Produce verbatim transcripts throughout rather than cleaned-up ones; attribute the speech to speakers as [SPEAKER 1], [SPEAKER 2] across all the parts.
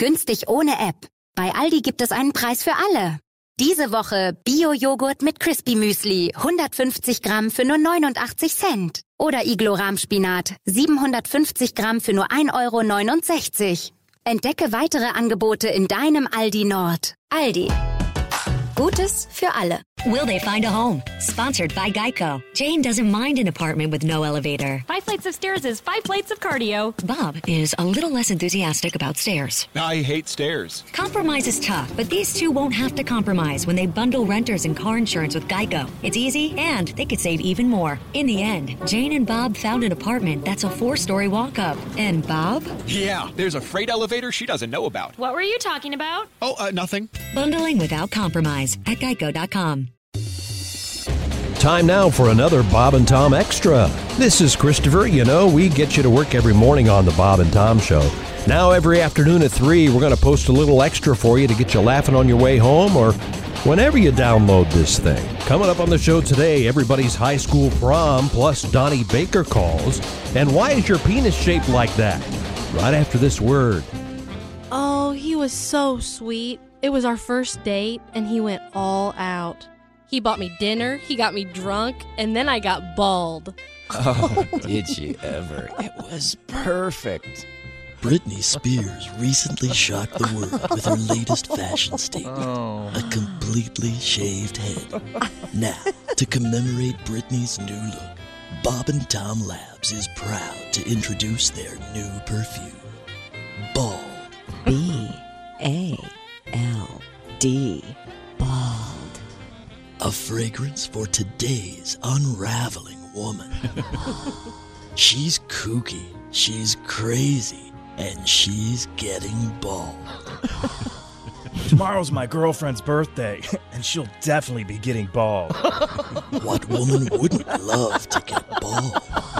[SPEAKER 1] Günstig ohne App. Bei Aldi gibt es einen Preis für alle. Diese Woche Bio-Joghurt mit Crispy Müsli, hundertfünfzig Gramm für nur neunundachtzig Cent. Oder Iglo-Rahmspinat, siebenhundertfünfzig Gramm für nur ein Euro neunundsechzig. Entdecke weitere Angebote in deinem Aldi Nord. Aldi. Gutes für alle.
[SPEAKER 2] Will they find a home? Sponsored by Geico. Jane doesn't mind an apartment with no elevator.
[SPEAKER 3] Five flights of stairs is five plates of cardio.
[SPEAKER 2] Bob is a little less enthusiastic about stairs.
[SPEAKER 4] I hate stairs.
[SPEAKER 2] Compromise is tough, but these two won't have to compromise when they bundle renters and car insurance with Geico. It's easy, and they could save even more. In the end, Jane and Bob found an apartment that's a four-story walk-up. And Bob?
[SPEAKER 4] Yeah, there's a freight elevator she doesn't know about.
[SPEAKER 3] What were you talking about?
[SPEAKER 4] Oh, uh, nothing.
[SPEAKER 2] Bundling without compromise at geico dot com.
[SPEAKER 5] Time now for another Bob and Tom Extra. This is Christopher. You know, we get you to work every morning on the Bob and Tom Show. Now every afternoon at three, we're going to post a little extra for you to get you laughing on your way home or whenever you download this thing. Coming up on the show today, everybody's high school prom, plus Donnie Baker calls. And why is your penis shaped like that? Right after this word.
[SPEAKER 6] Oh, he was so sweet. It was our first date, and he went all out. He bought me dinner, he got me drunk, and then I got bald.
[SPEAKER 7] Oh, did you ever? It was perfect.
[SPEAKER 8] Britney Spears recently shocked the world with her latest fashion statement.
[SPEAKER 7] Oh.
[SPEAKER 8] A completely shaved head. Now, to commemorate Britney's new look, Bob and Tom Labs is proud to introduce their new perfume. Bald.
[SPEAKER 2] B A L D. Bald.
[SPEAKER 8] A fragrance for today's unraveling woman. She's kooky, she's crazy, and she's getting bald.
[SPEAKER 9] Tomorrow's my girlfriend's birthday, and she'll definitely be getting bald.
[SPEAKER 8] What woman wouldn't love to get bald?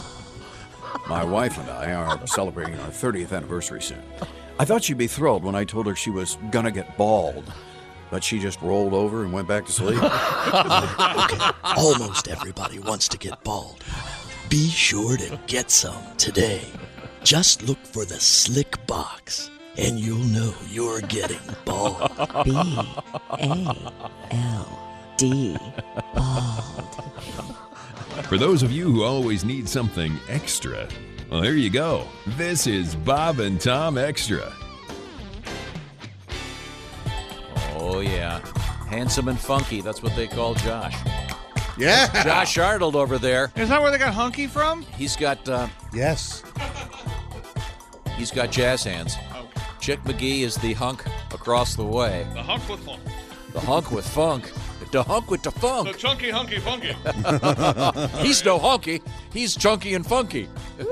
[SPEAKER 10] My wife and I are celebrating our thirtieth anniversary soon. I thought she'd be thrilled when I told her she was gonna get bald, but she just rolled over and went back to sleep.
[SPEAKER 8] Okay, almost everybody wants to get bald. Be sure to get some today. Just look for the Slick Box, and you'll know you're getting bald.
[SPEAKER 2] B A L D. Bald.
[SPEAKER 11] For those of you who always need something extra, well, here you go. This is Bob and Tom Extra.
[SPEAKER 7] Oh, yeah. Handsome and funky. That's what they call Josh.
[SPEAKER 12] Yeah.
[SPEAKER 7] Josh Arnold over there.
[SPEAKER 13] Is that where they got hunky from?
[SPEAKER 7] He's got, uh,
[SPEAKER 12] Yes.
[SPEAKER 7] he's got jazz hands.
[SPEAKER 13] Okay.
[SPEAKER 7] Chick McGee is the hunk across the way.
[SPEAKER 13] The hunk with funk.
[SPEAKER 7] The hunk with funk. The hunk with the
[SPEAKER 13] The
[SPEAKER 7] funk.
[SPEAKER 13] chunky hunky funky.
[SPEAKER 7] He's no honky. He's chunky and funky.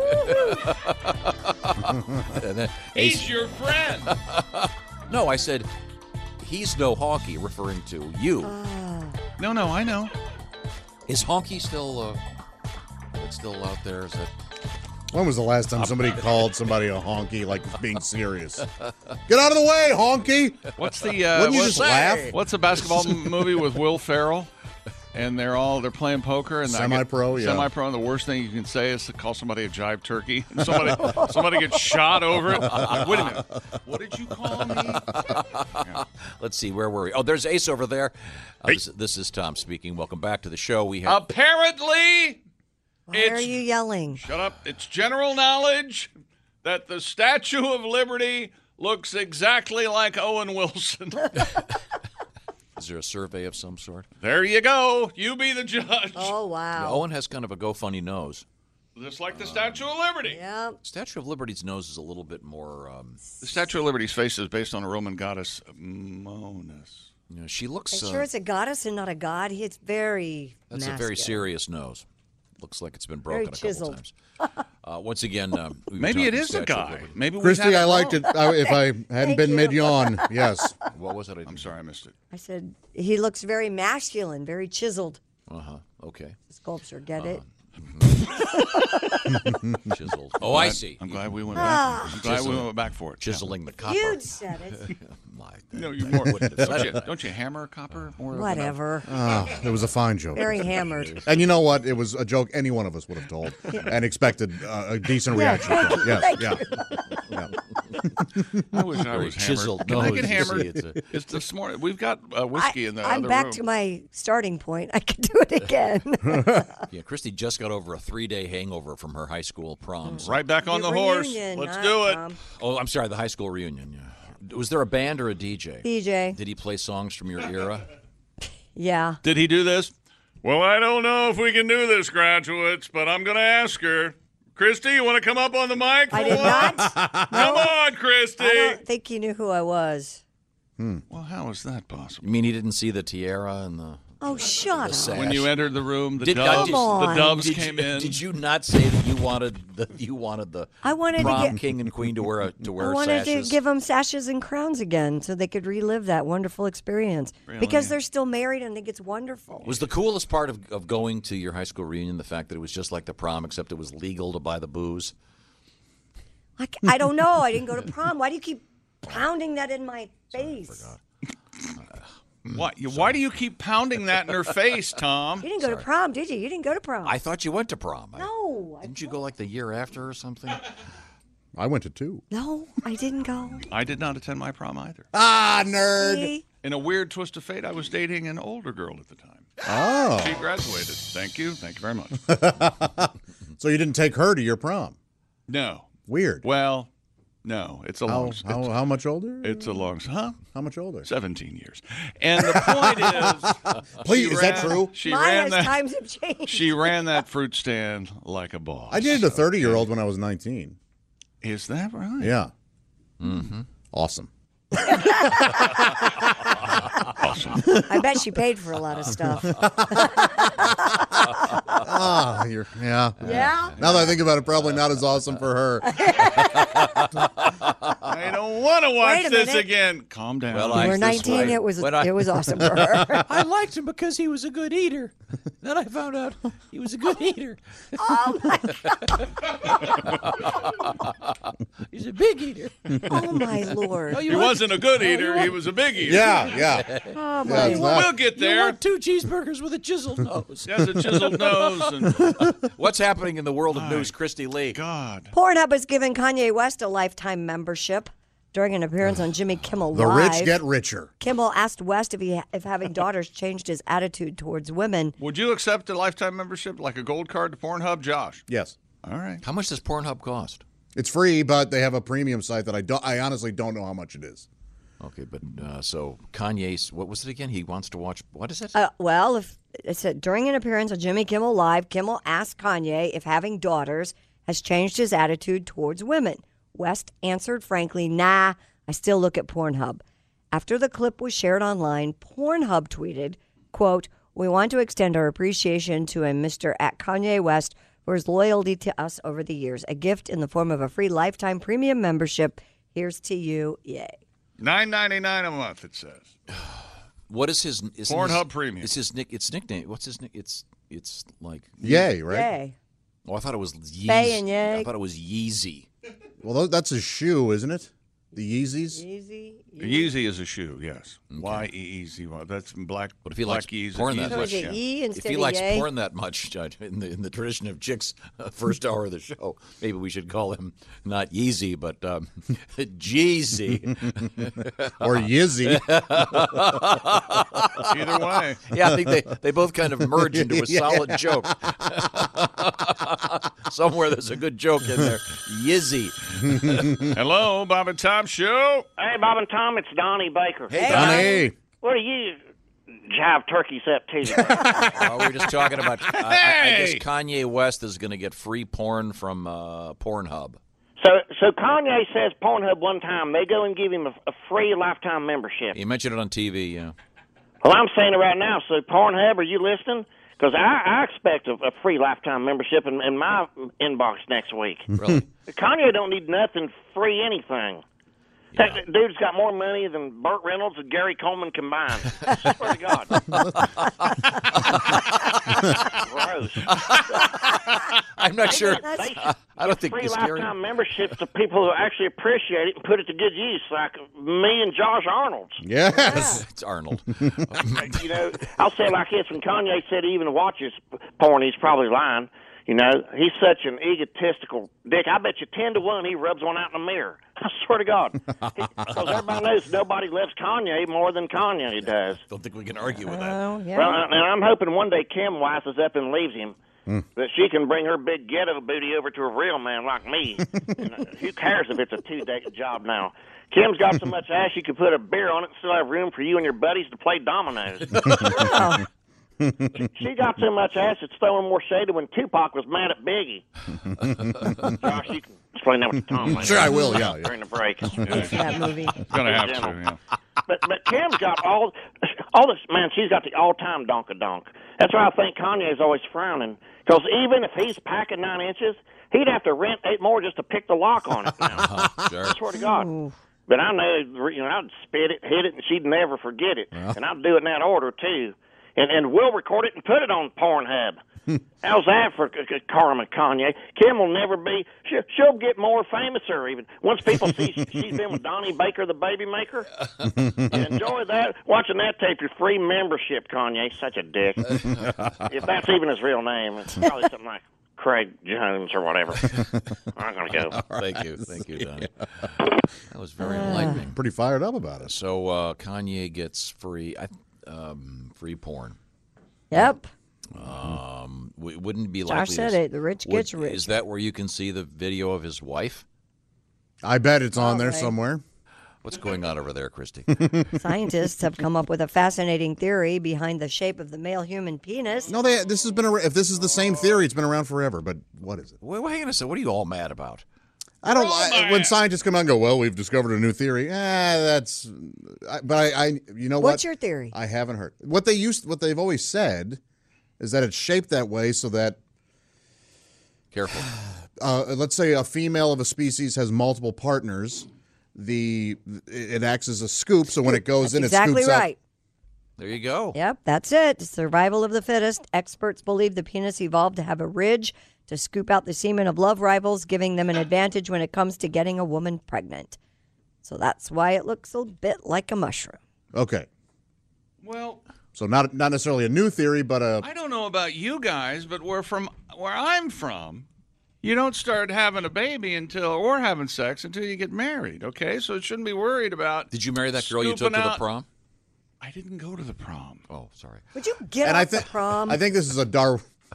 [SPEAKER 7] And then
[SPEAKER 13] He's
[SPEAKER 7] Ace-
[SPEAKER 13] your friend.
[SPEAKER 7] No, I said he's no honky, referring to you.
[SPEAKER 13] No, no, I know.
[SPEAKER 7] Is honky still uh, it's still out there? Is that
[SPEAKER 12] When was the last time somebody called somebody a honky, like being serious? Get out of the way, honky!
[SPEAKER 13] What's the uh,
[SPEAKER 12] Wouldn't you
[SPEAKER 13] what's,
[SPEAKER 12] just laugh?
[SPEAKER 13] What's the basketball m- movie with Will Ferrell? And they're all they're playing poker and I get-
[SPEAKER 12] Semi-pro, yeah.
[SPEAKER 13] Semi-pro, and the worst thing you can say is to call somebody a jive turkey. And somebody somebody gets shot over it. Wait a minute. What did you call me? Yeah.
[SPEAKER 7] Let's see, where were we? Oh, there's Ace over there. Uh,
[SPEAKER 13] Hey.
[SPEAKER 7] this, this is Tom speaking. Welcome back to the show. We have
[SPEAKER 13] Apparently,
[SPEAKER 14] Why
[SPEAKER 13] it's,
[SPEAKER 14] are you yelling?
[SPEAKER 13] Shut up. It's general knowledge that the Statue of Liberty looks exactly like Owen Wilson.
[SPEAKER 7] Is there a survey of some sort?
[SPEAKER 13] There you go. You be the judge.
[SPEAKER 14] Oh, wow.
[SPEAKER 7] Yeah, Owen has kind of a go funny nose.
[SPEAKER 13] Just like the Statue of Liberty.
[SPEAKER 14] Yeah.
[SPEAKER 7] Statue of Liberty's nose is a little bit more. Um,
[SPEAKER 13] The Statue of Liberty's face is based on a Roman goddess, Monas.
[SPEAKER 7] you know, she looks.
[SPEAKER 14] I'm
[SPEAKER 7] Uh,
[SPEAKER 14] sure it's a goddess and not a god. It's very
[SPEAKER 7] that's a
[SPEAKER 14] masculine.
[SPEAKER 7] very serious nose. Looks like it's been
[SPEAKER 14] Very
[SPEAKER 7] broken a couple
[SPEAKER 14] chiseled.
[SPEAKER 7] times. Uh, once again, um, we were
[SPEAKER 13] Maybe it
[SPEAKER 7] talking
[SPEAKER 13] is a
[SPEAKER 7] Statue of
[SPEAKER 13] guy.
[SPEAKER 7] Liberty.
[SPEAKER 13] Maybe we
[SPEAKER 12] Christy, I liked it I, if I hadn't
[SPEAKER 14] Thank
[SPEAKER 12] been
[SPEAKER 14] you.
[SPEAKER 12] mid-yawn. Yes.
[SPEAKER 7] What was it? I
[SPEAKER 13] I'm sorry, I missed it.
[SPEAKER 14] I said he looks very masculine, very chiseled.
[SPEAKER 7] Uh huh. Okay.
[SPEAKER 14] Sculpture, get it?
[SPEAKER 7] Chiseled. Oh, I see.
[SPEAKER 13] I'm glad we went
[SPEAKER 14] Ah.
[SPEAKER 13] back. I'm glad we
[SPEAKER 7] Chiseling.
[SPEAKER 13] went back for it.
[SPEAKER 7] Chiseling the copper.
[SPEAKER 14] You said it.
[SPEAKER 7] My,
[SPEAKER 13] No, you more.
[SPEAKER 7] wouldn't have
[SPEAKER 13] Don't
[SPEAKER 7] said
[SPEAKER 13] you,
[SPEAKER 7] that.
[SPEAKER 13] don't you hammer copper? More than
[SPEAKER 14] Whatever.
[SPEAKER 12] Oh, it was a fine joke.
[SPEAKER 14] Very hammered.
[SPEAKER 12] And you know what? It was a joke any one of us would have told and expected uh, a decent
[SPEAKER 14] Yeah,
[SPEAKER 12] reaction.
[SPEAKER 14] thank
[SPEAKER 12] from.
[SPEAKER 14] you,
[SPEAKER 12] Yes,
[SPEAKER 14] thank
[SPEAKER 12] yeah. yeah.
[SPEAKER 13] I wish I
[SPEAKER 7] Very
[SPEAKER 13] was
[SPEAKER 7] chiseled
[SPEAKER 13] hammered. Can I
[SPEAKER 7] nose,
[SPEAKER 13] get
[SPEAKER 7] you
[SPEAKER 13] hammered?
[SPEAKER 7] see, it's a-
[SPEAKER 13] It's this morning. We've got uh, whiskey
[SPEAKER 14] I,
[SPEAKER 13] in the
[SPEAKER 14] I'm
[SPEAKER 13] other
[SPEAKER 14] back
[SPEAKER 13] room.
[SPEAKER 14] to my starting point. I could do it again.
[SPEAKER 7] Yeah, Christy just got over a three-day hangover from her high school prom. so-
[SPEAKER 13] Right back on
[SPEAKER 14] The
[SPEAKER 13] the horse.
[SPEAKER 14] reunion,
[SPEAKER 13] Let's
[SPEAKER 14] not
[SPEAKER 13] do it.
[SPEAKER 14] prom.
[SPEAKER 7] Oh, I'm sorry, the high school reunion. Yeah. Was there a band or a D J?
[SPEAKER 14] D J.
[SPEAKER 7] Did he play songs from your era?
[SPEAKER 14] Yeah.
[SPEAKER 13] Did he do this? Well, I don't know if we can do this, graduates, but I'm going to ask her. Christy, you want to come up on the mic?
[SPEAKER 14] I
[SPEAKER 13] for
[SPEAKER 14] did
[SPEAKER 13] one?
[SPEAKER 14] not.
[SPEAKER 13] Come on, Christy.
[SPEAKER 14] I don't think he knew who I was.
[SPEAKER 13] Well, how is that possible?
[SPEAKER 7] You mean he didn't see the tiara and the...
[SPEAKER 14] Oh, shut up.
[SPEAKER 7] sash?
[SPEAKER 13] When you entered the room, the
[SPEAKER 7] Did-
[SPEAKER 13] doves,
[SPEAKER 14] Come on.
[SPEAKER 13] the doves
[SPEAKER 7] Did
[SPEAKER 13] came
[SPEAKER 7] you,
[SPEAKER 13] in.
[SPEAKER 7] Did you not say that you wanted the you wanted the
[SPEAKER 14] I wanted to
[SPEAKER 7] prom
[SPEAKER 14] get-
[SPEAKER 7] king and queen to wear a, to
[SPEAKER 14] I
[SPEAKER 7] wear
[SPEAKER 14] wanted
[SPEAKER 7] sashes?
[SPEAKER 14] to give them sashes and crowns again so they could relive that wonderful experience.
[SPEAKER 7] Really?
[SPEAKER 14] Because they're still married and think it's wonderful.
[SPEAKER 7] Was the coolest part of, of going to your high school reunion the fact that it was just like the prom, except it was legal to buy the booze?
[SPEAKER 14] I, c- I don't know. I didn't go to prom. Why do you keep pounding that in my face?
[SPEAKER 13] Why, why do you keep pounding that in her face, Tom?
[SPEAKER 14] You didn't go to prom, did you? You didn't go to prom.
[SPEAKER 7] I thought you went to prom. I-
[SPEAKER 14] No. I-
[SPEAKER 7] Didn't you go like the year after or something?
[SPEAKER 12] I went to two.
[SPEAKER 14] No, I didn't go.
[SPEAKER 13] I did not attend my prom either.
[SPEAKER 12] Ah, nerd.
[SPEAKER 14] See?
[SPEAKER 13] In a weird twist of fate, I was dating an older girl at the time.
[SPEAKER 12] Oh.
[SPEAKER 13] She graduated. Thank you. Thank you very much.
[SPEAKER 12] So you didn't take her to your prom?
[SPEAKER 13] No.
[SPEAKER 12] Weird.
[SPEAKER 13] Well, no. It's a
[SPEAKER 12] How,
[SPEAKER 13] long
[SPEAKER 12] how, how much older?
[SPEAKER 13] It's a long huh?
[SPEAKER 12] How much older?
[SPEAKER 13] seventeen years. And the point is
[SPEAKER 12] Please,
[SPEAKER 13] she
[SPEAKER 12] is that
[SPEAKER 13] ran-
[SPEAKER 12] true?
[SPEAKER 13] She
[SPEAKER 14] Mine
[SPEAKER 13] ran
[SPEAKER 14] as
[SPEAKER 13] that
[SPEAKER 14] times have changed.
[SPEAKER 13] She ran that fruit stand like a boss.
[SPEAKER 12] I dated a thirty-year-old when I was nineteen.
[SPEAKER 13] Is that right?
[SPEAKER 12] Yeah.
[SPEAKER 7] Mm-hmm.
[SPEAKER 12] Awesome.
[SPEAKER 13] Awesome.
[SPEAKER 14] I bet she paid for a lot of stuff.
[SPEAKER 12] Ah, you're yeah.
[SPEAKER 14] Yeah?
[SPEAKER 12] Now that I think about it, probably not as awesome for her.
[SPEAKER 13] I don't want to watch
[SPEAKER 14] Wait a
[SPEAKER 13] this
[SPEAKER 14] minute.
[SPEAKER 13] again. Calm down.
[SPEAKER 7] Well,
[SPEAKER 14] When
[SPEAKER 7] I-
[SPEAKER 14] we were nineteen, it was it was awesome for her.
[SPEAKER 7] I liked him because he was a good eater. Then I found out he was a good eater.
[SPEAKER 14] Oh my
[SPEAKER 7] He's a big eater.
[SPEAKER 14] Oh my lord.
[SPEAKER 7] Oh, you
[SPEAKER 13] he
[SPEAKER 7] want-
[SPEAKER 13] wasn't a good
[SPEAKER 7] Oh, you
[SPEAKER 13] ever.
[SPEAKER 7] want-
[SPEAKER 13] He was a big eater.
[SPEAKER 12] Yeah, yeah.
[SPEAKER 14] Oh
[SPEAKER 12] Yeah,
[SPEAKER 14] my
[SPEAKER 12] it's
[SPEAKER 14] lord.
[SPEAKER 12] not-
[SPEAKER 13] We'll get
[SPEAKER 7] You
[SPEAKER 13] there.
[SPEAKER 7] want two cheeseburgers with a chiseled nose.
[SPEAKER 13] He has a chiseled nose. And
[SPEAKER 7] What's happening in the world of news, Christy Lee?
[SPEAKER 13] God.
[SPEAKER 14] Pornhub has given Kanye West a lifetime membership during an appearance on Jimmy Kimmel
[SPEAKER 12] The
[SPEAKER 14] Live.
[SPEAKER 12] rich get richer.
[SPEAKER 14] Kimmel asked West if he if having daughters changed his attitude towards women.
[SPEAKER 13] Would you accept a lifetime membership like a gold card to Pornhub, Josh?
[SPEAKER 12] Yes.
[SPEAKER 13] All right.
[SPEAKER 7] How much does Pornhub cost?
[SPEAKER 12] It's free, but they have a premium site that I don't. I honestly don't know how much it is.
[SPEAKER 7] Okay, but uh, so Kanye's, what was it again? He wants to watch, what is it?
[SPEAKER 14] Uh, well, if it said during an appearance on Jimmy Kimmel Live, Kimmel asked Kanye if having daughters has changed his attitude towards women. West answered frankly, "Nah, I still look at Pornhub." After the clip was shared online, Pornhub tweeted, quote, "We want to extend our appreciation to a Mister at Kanye West for his loyalty to us over the years. A gift in the form of a free lifetime premium membership. Here's to you. Yay."
[SPEAKER 13] nine ninety-nine a month, it says.
[SPEAKER 7] What is his, is
[SPEAKER 13] Pornhub
[SPEAKER 7] his,
[SPEAKER 13] Premium.
[SPEAKER 7] It's his nick, it's nickname. What's his nick? It's, it's like.
[SPEAKER 12] Yay, right?
[SPEAKER 14] Yay.
[SPEAKER 7] Oh, I thought it was Yeezy.
[SPEAKER 14] Bay and Yay.
[SPEAKER 7] I thought it was Yeezy.
[SPEAKER 12] Well, tho- that's a shoe, isn't it? The Yeezys.
[SPEAKER 14] Easy.
[SPEAKER 13] Yeezy is a shoe, yes. Y E E Z Y. That's black.
[SPEAKER 7] But if he
[SPEAKER 13] black
[SPEAKER 7] likes
[SPEAKER 13] Yeezy.
[SPEAKER 7] porn that
[SPEAKER 14] So
[SPEAKER 7] much,
[SPEAKER 14] is it E
[SPEAKER 7] if
[SPEAKER 14] instead
[SPEAKER 7] he
[SPEAKER 14] of
[SPEAKER 7] likes
[SPEAKER 14] yay?
[SPEAKER 7] porn that much, Judge, in the in the tradition of Chick's uh, first hour of the show, maybe we should call him not Yeezy, but um, Jeezy
[SPEAKER 12] Or Yizzy.
[SPEAKER 13] Either way.
[SPEAKER 7] Yeah, I think they, they both kind of merge into a
[SPEAKER 12] Yeah.
[SPEAKER 7] solid joke. Somewhere there's a good joke in there. Yizzy.
[SPEAKER 13] Hello, Bob and Tom Show.
[SPEAKER 15] Hey, Bob and Tom, it's Donnie Baker.
[SPEAKER 7] Hey,
[SPEAKER 12] Donnie.
[SPEAKER 15] What are you jive turkeys up to?
[SPEAKER 7] Uh, we were just talking about. I, I, I guess
[SPEAKER 13] Hey!
[SPEAKER 7] Kanye West is going to get free porn from uh, Pornhub.
[SPEAKER 15] so, so Kanye says Pornhub one time they go and give him a, a free lifetime membership.
[SPEAKER 7] He mentioned it on T V. Yeah.
[SPEAKER 15] Well, I'm saying it right now. So, Pornhub, are you listening? Because I, I expect a, a free lifetime membership in, in my inbox next week.
[SPEAKER 7] Really?
[SPEAKER 15] Kanye don't need nothing free anything. That dude's got more money than Burt Reynolds and Gary Coleman combined. I swear to God. Gross.
[SPEAKER 7] I'm not sure.
[SPEAKER 15] They
[SPEAKER 7] I don't think
[SPEAKER 15] free
[SPEAKER 7] this
[SPEAKER 15] lifetime
[SPEAKER 7] Gary.
[SPEAKER 15] memberships to people who actually appreciate it and put it to good use, like me and Josh Arnold.
[SPEAKER 12] Yes.
[SPEAKER 7] It's Arnold.
[SPEAKER 15] You know, I'll say it like this: when Kanye said he even watches porn, he's probably lying. You know, he's such an egotistical dick. I bet you ten to one he rubs one out in the mirror. I swear to God. Because everybody knows nobody loves Kanye more than Kanye does.
[SPEAKER 7] Don't think we can argue with that.
[SPEAKER 14] Oh, yeah.
[SPEAKER 15] Well, and I'm hoping one day Kim wises up and leaves him,
[SPEAKER 12] Mm.
[SPEAKER 15] that she can bring her big ghetto booty over to a real man like me. And, uh, who cares if it's a two-day job now? Kim's got so much ass you could put a beer on it and still have room for you and your buddies to play dominoes.
[SPEAKER 14] Oh.
[SPEAKER 15] She got so much ass it's throwing more shade when Tupac was mad at Biggie. Josh, you can explain that with Tom later.
[SPEAKER 12] Sure, I will, yeah, yeah.
[SPEAKER 15] During the break.
[SPEAKER 14] That movie.
[SPEAKER 13] Gonna have to, yeah.
[SPEAKER 15] But but Kim's got all all this, man, she's got the all-time donka-donk. That's why I think Kanye's always frowning. Because even if he's packing nine inches, he'd have to rent eight more just to pick the lock on it now.
[SPEAKER 7] Uh-huh, sure.
[SPEAKER 15] I swear to God. But I know, you know, I'd spit it, hit it, and she'd never forget it.
[SPEAKER 12] Yeah.
[SPEAKER 15] And I'd do it in that order, too. And and we'll record it and put it on Pornhub. How's that for c- c- Karma Kanye? Kim will never be, she, she'll get more famouser even. Once people see she, she's been with Donnie Baker, the baby maker, you enjoy that. Watching that tape, your free membership, Kanye. Such a dick. If that's even his real name, it's probably something like Craig Jones or whatever. I'm going to go.
[SPEAKER 7] Thank you. Thank you, Donnie. That was very enlightening.
[SPEAKER 12] Pretty fired up about it.
[SPEAKER 7] So uh, Kanye gets free I, um, free porn.
[SPEAKER 14] Yep.
[SPEAKER 7] Um, w- wouldn't it be
[SPEAKER 14] Josh
[SPEAKER 7] likely
[SPEAKER 14] said
[SPEAKER 7] to-
[SPEAKER 14] it, the rich
[SPEAKER 7] would-
[SPEAKER 14] gets rich.
[SPEAKER 7] Is that where you can see the video of his wife?
[SPEAKER 12] I bet it's on there
[SPEAKER 14] Probably.
[SPEAKER 12] somewhere.
[SPEAKER 7] What's going on over there, Christy?
[SPEAKER 14] Scientists have come up with a fascinating theory behind the shape of the male human penis.
[SPEAKER 12] No, they. This has been. A, if this is the same theory, it's been around forever. But what is it?
[SPEAKER 7] Wait, wait, hang on a second. What are you all mad about?
[SPEAKER 12] I don't. I, when scientists come out and go, well, we've discovered a new theory. Eh, that's. I, but I, I, you know what?
[SPEAKER 14] What's your theory?
[SPEAKER 12] I haven't heard what they used. What they've always said is that it's shaped that way so that.
[SPEAKER 7] Careful.
[SPEAKER 12] Uh, let's say a female of a species has multiple partners. The it acts as a scoop, so when it goes
[SPEAKER 14] That's
[SPEAKER 12] in,
[SPEAKER 14] exactly
[SPEAKER 12] it scoops
[SPEAKER 14] right.
[SPEAKER 7] There you go.
[SPEAKER 14] Yep, that's it. Survival of the fittest. Experts believe the penis evolved to have a ridge to scoop out the semen of love rivals, giving them an advantage when it comes to getting a woman pregnant. So that's why it looks a bit like a mushroom.
[SPEAKER 12] up. Okay,
[SPEAKER 13] Well,
[SPEAKER 12] so not not necessarily a new theory, but a.
[SPEAKER 13] I don't know about you guys, but where from where I'm from, you don't start having a baby until or having sex until you get married. Okay, so it shouldn't be worried about.
[SPEAKER 7] Did you marry that girl you took
[SPEAKER 13] scooping
[SPEAKER 7] to the
[SPEAKER 13] out-
[SPEAKER 7] prom?
[SPEAKER 13] I didn't go to the prom.
[SPEAKER 7] Oh, sorry.
[SPEAKER 14] Would you get
[SPEAKER 12] and
[SPEAKER 14] off
[SPEAKER 12] I think
[SPEAKER 14] the prom?
[SPEAKER 12] I think this is a Dar.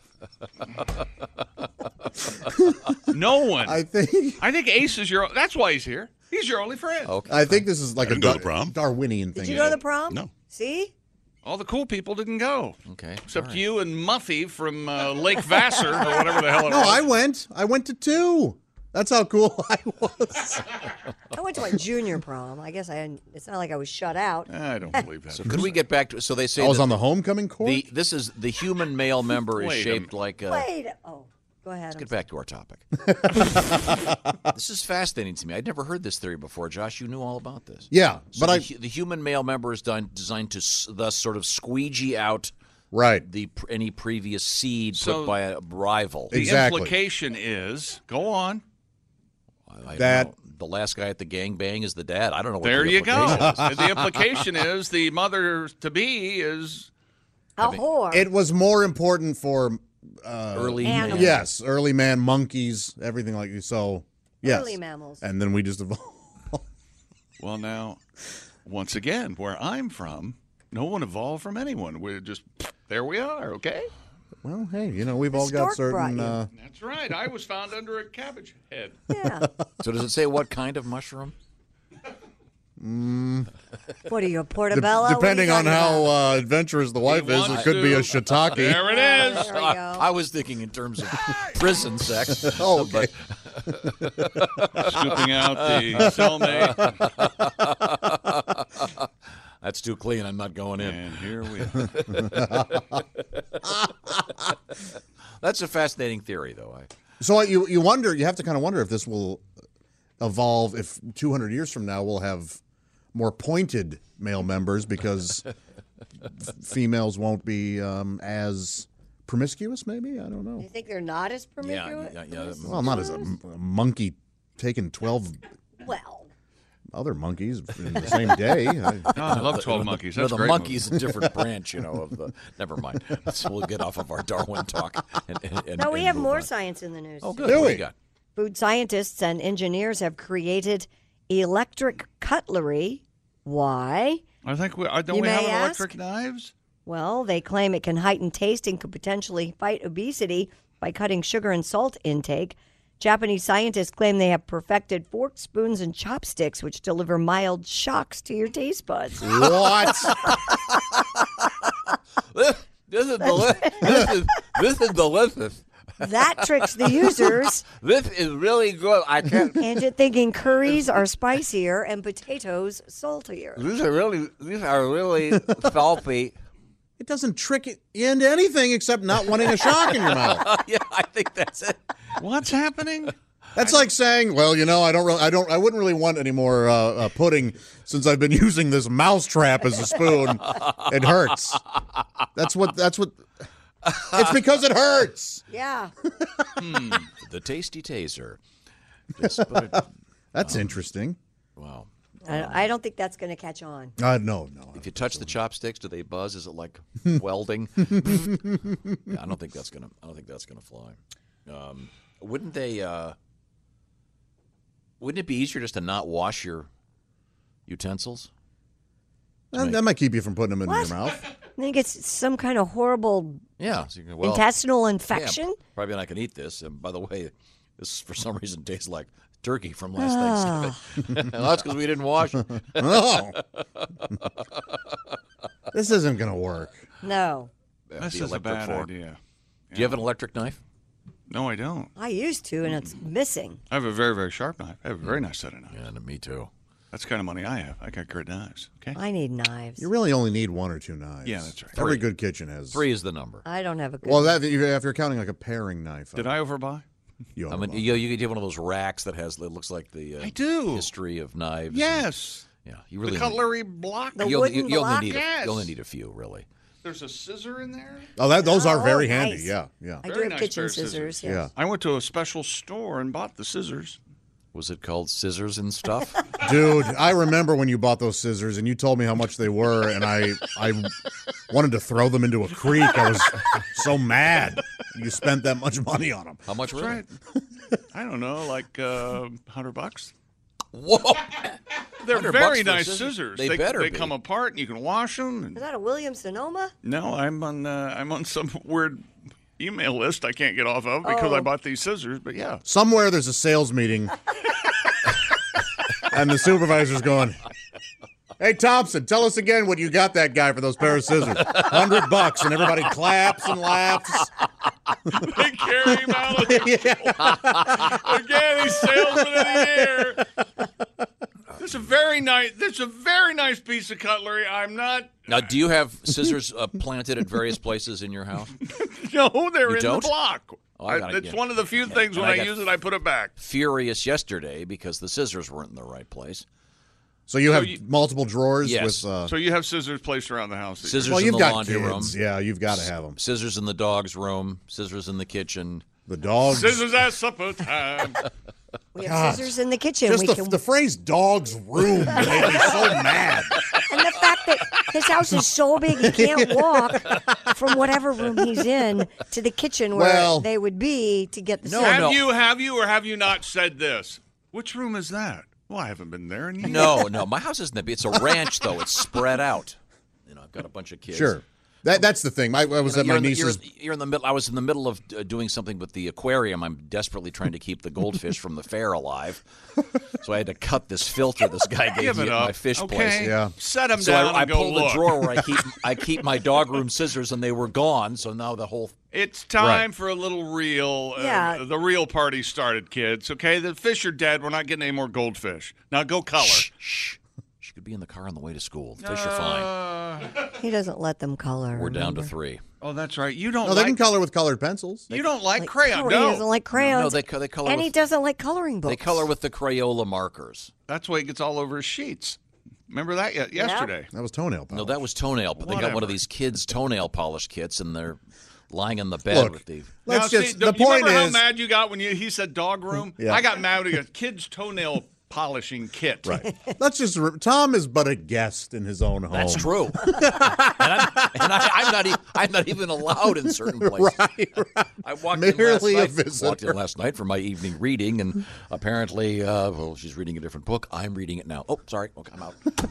[SPEAKER 13] No one.
[SPEAKER 12] I think.
[SPEAKER 13] I think Ace is your. That's why he's here. He's your only friend.
[SPEAKER 7] Okay.
[SPEAKER 12] I think this is like
[SPEAKER 16] I
[SPEAKER 12] a
[SPEAKER 16] didn't go to
[SPEAKER 12] Dar-
[SPEAKER 16] the prom.
[SPEAKER 12] Darwinian thing.
[SPEAKER 14] Did you go to the prom?
[SPEAKER 16] No.
[SPEAKER 14] See?
[SPEAKER 13] All the cool people didn't go.
[SPEAKER 7] Okay.
[SPEAKER 13] Except
[SPEAKER 7] all right.
[SPEAKER 13] you and Muffy from uh, Lake Vassar or whatever the hell it
[SPEAKER 12] No,
[SPEAKER 13] was.
[SPEAKER 12] I went. I went to two. That's how cool I was.
[SPEAKER 14] I went to my junior prom. I guess I. Hadn't, it's not like I was shut out.
[SPEAKER 13] I don't believe that.
[SPEAKER 7] So could we get back to? So they say
[SPEAKER 12] I was
[SPEAKER 7] that
[SPEAKER 12] on the homecoming court.
[SPEAKER 7] the this is the human male member is
[SPEAKER 13] Wait a
[SPEAKER 7] shaped like a.
[SPEAKER 14] Wait. Oh, go ahead.
[SPEAKER 7] Let's
[SPEAKER 14] I'm
[SPEAKER 7] get back to our topic. This is fascinating to me. I'd never heard this theory before. Josh, you knew all about this.
[SPEAKER 12] Yeah,
[SPEAKER 7] So
[SPEAKER 12] but I
[SPEAKER 7] the, hu- the human male member is done, designed to s- thus sort of squeegee out
[SPEAKER 12] right.
[SPEAKER 7] the pr- any previous seed
[SPEAKER 13] So-
[SPEAKER 7] put by a rival.
[SPEAKER 13] The
[SPEAKER 12] Exactly.
[SPEAKER 13] implication is, go on.
[SPEAKER 7] I don't
[SPEAKER 12] that-
[SPEAKER 7] know. The last guy at the gangbang is the dad. I don't know what
[SPEAKER 13] There
[SPEAKER 7] the
[SPEAKER 13] you go.
[SPEAKER 7] implication is.
[SPEAKER 13] The implication is the mother to be is
[SPEAKER 14] A whore.
[SPEAKER 12] It was more important for uh,
[SPEAKER 7] Early
[SPEAKER 14] Animals.
[SPEAKER 7] man.
[SPEAKER 12] Yes, early man, monkeys, everything like that. So yes,
[SPEAKER 14] Early mammals.
[SPEAKER 12] and then we just evolved.
[SPEAKER 13] well now. Once again, where I'm from, no one evolved from anyone. We're just there. We are. Okay.
[SPEAKER 12] Well, hey, you know we've all
[SPEAKER 14] The
[SPEAKER 12] got
[SPEAKER 14] stork brought
[SPEAKER 12] certain.
[SPEAKER 14] you.
[SPEAKER 12] Uh,
[SPEAKER 13] That's right. I was found under a cabbage head.
[SPEAKER 14] Yeah.
[SPEAKER 7] So does it say what kind of mushroom?
[SPEAKER 14] What are you, a
[SPEAKER 12] de-
[SPEAKER 14] portobello? What are you
[SPEAKER 12] depending on
[SPEAKER 14] talking
[SPEAKER 12] how
[SPEAKER 14] about?
[SPEAKER 12] uh, adventurous the wife is, it
[SPEAKER 13] wants
[SPEAKER 12] could be a
[SPEAKER 13] to-
[SPEAKER 12] shiitake.
[SPEAKER 13] There it is.
[SPEAKER 14] There we go.
[SPEAKER 7] I was thinking in terms of prison sex.
[SPEAKER 12] Oh, okay.
[SPEAKER 13] Scooping out the cellmate.
[SPEAKER 7] That's too clean. I'm not going in.
[SPEAKER 13] And here we are.
[SPEAKER 7] That's a fascinating theory, though. I,
[SPEAKER 12] So you you wonder, you have to kind of wonder if this will evolve. If two hundred years from now we'll have more pointed male members because f- females won't be um, as promiscuous. Maybe I don't know.
[SPEAKER 14] You think they're not as promiscuous?
[SPEAKER 7] yeah, yeah.
[SPEAKER 12] Well, not as a, m- a monkey taking twelve.
[SPEAKER 14] Well,
[SPEAKER 12] other monkeys in the same day. I,
[SPEAKER 13] Oh, I love twelve Monkeys.
[SPEAKER 7] No,
[SPEAKER 13] That's
[SPEAKER 7] the
[SPEAKER 13] a great
[SPEAKER 7] monkey's
[SPEAKER 13] movie.
[SPEAKER 7] a different branch, you know. Of the never mind. So we'll get off of our Darwin talk. And, and, and
[SPEAKER 14] No, we
[SPEAKER 7] and
[SPEAKER 14] have
[SPEAKER 7] move
[SPEAKER 14] more
[SPEAKER 7] on.
[SPEAKER 14] science in the news.
[SPEAKER 7] Oh, good. What do you got?
[SPEAKER 14] Food scientists and engineers have created electric cutlery. Why?
[SPEAKER 13] I think we uh, don't
[SPEAKER 14] You
[SPEAKER 13] we have
[SPEAKER 14] may
[SPEAKER 13] electric
[SPEAKER 14] ask?
[SPEAKER 13] knives?
[SPEAKER 14] Well, they claim it can heighten taste and could potentially fight obesity by cutting sugar and salt intake. Japanese scientists claim they have perfected forks, spoons, and chopsticks, which deliver mild shocks to your taste buds.
[SPEAKER 12] What?
[SPEAKER 7] this, this is delicious. This is this is delicious.
[SPEAKER 14] That tricks the users
[SPEAKER 7] This is really good. I can't.
[SPEAKER 14] into thinking curries are spicier and potatoes saltier.
[SPEAKER 7] These are really. These are really salty.
[SPEAKER 12] It doesn't trick it into anything except not wanting a shock in your mouth.
[SPEAKER 7] Yeah, I think that's it.
[SPEAKER 13] What's happening?
[SPEAKER 12] That's like saying, well, you know, I don't, really, I don't, I wouldn't really want any more uh, uh, pudding since I've been using this mouse trap as a spoon. It hurts. That's what. That's what. It's because it hurts.
[SPEAKER 14] Yeah.
[SPEAKER 7] Hmm. The tasty taser. Just put it,
[SPEAKER 12] That's
[SPEAKER 7] um,
[SPEAKER 12] interesting.
[SPEAKER 7] Wow.
[SPEAKER 14] I, I don't think that's going to catch on.
[SPEAKER 12] Uh, no, no.
[SPEAKER 7] If you touch the chopsticks, do they buzz? Is it like welding? Yeah, I don't think that's gonna. I don't think that's gonna fly. Um, wouldn't they? Uh, wouldn't it be easier just to not wash your utensils?
[SPEAKER 12] That, that might keep you from putting them in
[SPEAKER 14] What?
[SPEAKER 12] your mouth.
[SPEAKER 14] I think it's some kind of horrible
[SPEAKER 7] Yeah. So you can, well,
[SPEAKER 14] intestinal
[SPEAKER 7] yeah,
[SPEAKER 14] infection.
[SPEAKER 7] probably not can eat this. And by the way, this for some reason tastes like turkey from last
[SPEAKER 14] Ah.
[SPEAKER 7] Thanksgiving. Well, that's because we didn't wash it.
[SPEAKER 12] No. This isn't going to work.
[SPEAKER 14] No.
[SPEAKER 7] Yeah,
[SPEAKER 13] This
[SPEAKER 7] the
[SPEAKER 13] is a
[SPEAKER 7] electric
[SPEAKER 13] bad
[SPEAKER 7] fork.
[SPEAKER 13] idea.
[SPEAKER 7] Do you have an electric knife?
[SPEAKER 13] No, I don't.
[SPEAKER 14] I used to, and it's missing.
[SPEAKER 13] I have a very, very sharp knife. I have a very nice set of knives.
[SPEAKER 7] Yeah, me too.
[SPEAKER 13] That's the kind of money I have. I got great knives. Okay.
[SPEAKER 14] I need knives.
[SPEAKER 12] You really only need one or two knives.
[SPEAKER 13] Yeah, that's right.
[SPEAKER 12] Every
[SPEAKER 7] Three.
[SPEAKER 12] good kitchen has
[SPEAKER 7] Three is the number.
[SPEAKER 14] I don't have a good
[SPEAKER 12] Well, that if you're counting like a paring knife.
[SPEAKER 13] Did I overbuy?
[SPEAKER 12] You
[SPEAKER 7] I mean, you, you could have one of those racks that has it looks like the uh,
[SPEAKER 13] I do.
[SPEAKER 7] history of knives.
[SPEAKER 13] Yes.
[SPEAKER 7] Yeah, you really
[SPEAKER 13] the cutlery block.
[SPEAKER 14] The
[SPEAKER 7] you,
[SPEAKER 14] wooden
[SPEAKER 7] you, you only
[SPEAKER 14] block?
[SPEAKER 7] need a,
[SPEAKER 13] Yes.
[SPEAKER 7] you only need a few, really.
[SPEAKER 13] There's a scissor in there.
[SPEAKER 12] Oh, that those are
[SPEAKER 14] Oh,
[SPEAKER 12] very
[SPEAKER 14] nice.
[SPEAKER 12] handy. Yeah, yeah.
[SPEAKER 14] I do
[SPEAKER 13] Very
[SPEAKER 14] have
[SPEAKER 13] nice
[SPEAKER 14] kitchen
[SPEAKER 13] pair of
[SPEAKER 14] scissors.
[SPEAKER 13] scissors.
[SPEAKER 14] Yes.
[SPEAKER 12] Yeah.
[SPEAKER 13] I went to a special store and bought the scissors.
[SPEAKER 7] Was it called scissors and stuff?
[SPEAKER 12] Dude, I remember when you bought those scissors and you told me how much they were, and I I wanted to throw them into a creek. I was so mad you spent that much money on them.
[SPEAKER 7] How much were
[SPEAKER 13] That's
[SPEAKER 7] they?
[SPEAKER 13] right. I don't know, like uh, hundred bucks.
[SPEAKER 7] Whoa!
[SPEAKER 13] They're
[SPEAKER 7] one hundred
[SPEAKER 13] very
[SPEAKER 7] bucks for
[SPEAKER 13] nice
[SPEAKER 7] scissors?
[SPEAKER 13] scissors.
[SPEAKER 7] They better
[SPEAKER 13] They
[SPEAKER 7] be.
[SPEAKER 13] come apart and you can wash them.
[SPEAKER 14] Is that a Williams Sonoma?
[SPEAKER 13] No, I'm on. Uh, I'm on some weird email list I can't get off of because
[SPEAKER 14] Oh.
[SPEAKER 13] I bought these scissors. But yeah,
[SPEAKER 12] Somewhere there's a sales meeting, and the supervisor's going, "Hey Thompson, tell us again what you got that guy for those pair of scissors. Hundred bucks," and everybody claps and laughs.
[SPEAKER 13] they carry him out. Of the Again, he's salesman of the year. This is a very nice. This is a very nice piece of cutlery. I'm not.
[SPEAKER 7] Now, do you have scissors uh, planted at various places in your house?
[SPEAKER 13] No, they're
[SPEAKER 7] You
[SPEAKER 13] in
[SPEAKER 7] don't?
[SPEAKER 13] the block.
[SPEAKER 7] Oh, I
[SPEAKER 13] I-
[SPEAKER 7] gotta
[SPEAKER 13] it's
[SPEAKER 7] get-
[SPEAKER 13] one of the few things
[SPEAKER 7] And
[SPEAKER 13] when
[SPEAKER 7] I
[SPEAKER 13] I,
[SPEAKER 7] got-
[SPEAKER 13] use it, I put it back.
[SPEAKER 7] Furious yesterday because the scissors weren't in the right place.
[SPEAKER 12] So you
[SPEAKER 13] So
[SPEAKER 12] have
[SPEAKER 13] you-
[SPEAKER 12] multiple drawers
[SPEAKER 7] Yes.
[SPEAKER 12] with. Uh,
[SPEAKER 13] So you have scissors placed around the house.
[SPEAKER 7] Scissors
[SPEAKER 12] well,
[SPEAKER 7] in
[SPEAKER 12] you've
[SPEAKER 7] the
[SPEAKER 12] got
[SPEAKER 7] laundry
[SPEAKER 12] kids.
[SPEAKER 7] room.
[SPEAKER 12] Yeah, you've got to have them.
[SPEAKER 7] Scissors in the dog's room. Scissors in the kitchen.
[SPEAKER 12] The dogs.
[SPEAKER 13] Scissors at supper time.
[SPEAKER 14] We have
[SPEAKER 12] God.
[SPEAKER 14] scissors in the kitchen.
[SPEAKER 12] Just
[SPEAKER 14] we
[SPEAKER 12] the,
[SPEAKER 14] can,
[SPEAKER 12] the phrase "dog's room" made me so mad.
[SPEAKER 14] and the fact that his house is so big he can't walk from whatever room he's in to the kitchen where
[SPEAKER 12] Well-
[SPEAKER 14] they would be to get the
[SPEAKER 7] No,
[SPEAKER 14] scissors.
[SPEAKER 13] have
[SPEAKER 7] no.
[SPEAKER 13] you, have you, or have you not said this? Which room is that? Well, I haven't been there in years.
[SPEAKER 7] No, no, my house isn't that big. It's a ranch, though. It's spread out. You know, I've got a bunch of kids.
[SPEAKER 12] Sure, that that's the thing. My, I was
[SPEAKER 7] You know,
[SPEAKER 12] at my
[SPEAKER 7] you're in the- you're-
[SPEAKER 12] niece's.
[SPEAKER 7] You're in the middle. I was in the middle of uh, doing something with the aquarium. I'm desperately trying to keep the goldfish from the fair alive, so I had to cut this filter this guy gave
[SPEAKER 13] Give
[SPEAKER 7] me
[SPEAKER 13] it
[SPEAKER 7] at
[SPEAKER 13] up.
[SPEAKER 7] my fish
[SPEAKER 13] okay.
[SPEAKER 7] place.
[SPEAKER 12] Yeah.
[SPEAKER 13] Set them
[SPEAKER 7] So
[SPEAKER 13] down
[SPEAKER 7] I, I
[SPEAKER 13] and go
[SPEAKER 7] pulled
[SPEAKER 13] look.
[SPEAKER 7] the drawer where I keep I keep my dog room scissors, and they were gone. So now the whole
[SPEAKER 13] It's time
[SPEAKER 12] Right.
[SPEAKER 13] for a little real. Uh,
[SPEAKER 14] Yeah.
[SPEAKER 13] The real party started, kids. Okay, the fish are dead. We're not getting any more goldfish. Now go color.
[SPEAKER 7] shh, shh. She could be in the car on the way to school. The fish are fine.
[SPEAKER 13] Uh,
[SPEAKER 14] He doesn't let them color.
[SPEAKER 7] We're down to
[SPEAKER 14] remember?
[SPEAKER 7] three.
[SPEAKER 13] oh, that's right. You don't
[SPEAKER 12] No, they
[SPEAKER 13] like.
[SPEAKER 12] can color with colored pencils.
[SPEAKER 13] you don't like,
[SPEAKER 14] Like,
[SPEAKER 13] crayon.
[SPEAKER 14] He
[SPEAKER 13] No,
[SPEAKER 14] doesn't like crayons.
[SPEAKER 7] No, they co- they color
[SPEAKER 14] and he
[SPEAKER 7] with,
[SPEAKER 14] doesn't like coloring books.
[SPEAKER 7] they color with the Crayola markers.
[SPEAKER 13] that's why it gets all over his sheets. Remember that yet? Yesterday.
[SPEAKER 12] That was toenail polish.
[SPEAKER 7] No, that was toenail. But they got one
[SPEAKER 13] Whatever.
[SPEAKER 7] of these kids' toenail polish kits, and they're lying in the bed
[SPEAKER 12] Look,
[SPEAKER 7] with the.
[SPEAKER 12] Let's
[SPEAKER 13] now,
[SPEAKER 12] just.
[SPEAKER 13] see,
[SPEAKER 12] the
[SPEAKER 13] you
[SPEAKER 12] point
[SPEAKER 13] remember
[SPEAKER 12] is,
[SPEAKER 13] how mad you got when you, he said dog room?
[SPEAKER 12] Yeah.
[SPEAKER 13] I got mad when he goes, kids' toenail polishing kit.
[SPEAKER 12] Right. Let's just. Re- Tom is but a guest in his own home.
[SPEAKER 7] That's true. and I'm, and I, I'm not. E- I'm not even allowed in certain places.
[SPEAKER 12] Right, right.
[SPEAKER 7] I walked
[SPEAKER 12] Merely
[SPEAKER 7] in
[SPEAKER 12] a
[SPEAKER 7] last night.
[SPEAKER 12] visitor.
[SPEAKER 7] Walked in last night for my evening reading, and apparently, uh, well, she's reading a different book. I'm reading it now. Oh, sorry. Okay, I'm out.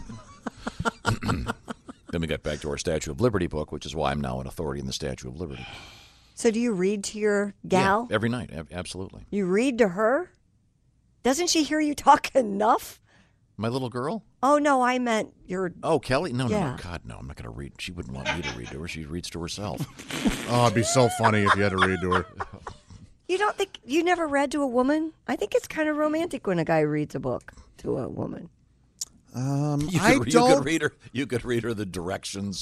[SPEAKER 7] Then we got back to our Statue of Liberty book, which is why I'm now an authority in the Statue of Liberty.
[SPEAKER 14] So do you read to your gal?
[SPEAKER 7] Yeah, every night, ab- absolutely.
[SPEAKER 14] You read to her? Doesn't she hear you talk enough?
[SPEAKER 7] My little girl?
[SPEAKER 14] Oh, no, I meant your...
[SPEAKER 7] Oh, Kelly? No, no,
[SPEAKER 14] Yeah.
[SPEAKER 7] no. God, no. I'm not going to read. She wouldn't want me to read to her. She reads to herself.
[SPEAKER 12] Oh, it'd be so funny if you had to read to her.
[SPEAKER 14] You don't think... You never read to a woman? I think it's kind of romantic when a guy reads a book to a woman.
[SPEAKER 12] Um,
[SPEAKER 7] You could,
[SPEAKER 12] I
[SPEAKER 7] you
[SPEAKER 12] don't.
[SPEAKER 7] could read her. You could read her the directions.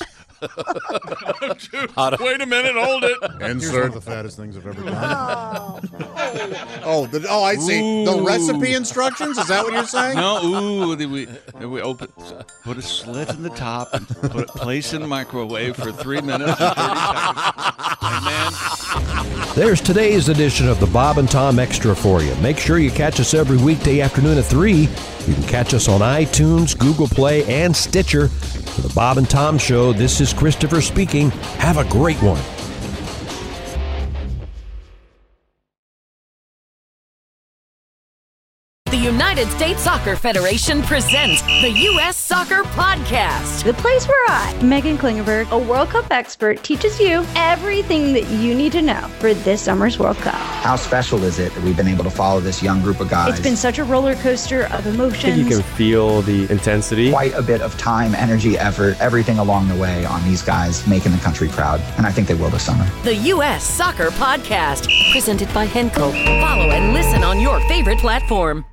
[SPEAKER 13] Dude, wait a minute, hold it.
[SPEAKER 12] Insert the fattest things I've ever done. Oh, the, oh, I see. The recipe instructions? Is that what you're saying?
[SPEAKER 13] No, ooh, the- we we open, put a slit in the top, and put it, place in the microwave for three minutes and thirty seconds, and then
[SPEAKER 5] There's today's edition of the Bob and Tom Extra for you. Make sure you catch us every weekday afternoon at three. You can catch us on iTunes, Google Play, and Stitcher. For the Bob and Tom Show, this is Christopher speaking. Have a great one.
[SPEAKER 16] The United States Soccer Federation presents the U S Soccer Podcast.
[SPEAKER 17] The place where I, Megan Klingenberg, a World Cup expert, teaches you everything that you need to know for this summer's World Cup.
[SPEAKER 18] How special is it that we've been able to follow this young group of guys?
[SPEAKER 17] It's been such a roller coaster of emotions.
[SPEAKER 19] I think you can feel the intensity.
[SPEAKER 18] Quite a bit of time, energy, effort, everything along the way on these guys making the country proud. And I think they will this summer.
[SPEAKER 16] The U S Soccer Podcast, presented by Henkel. Follow and listen on your favorite platform.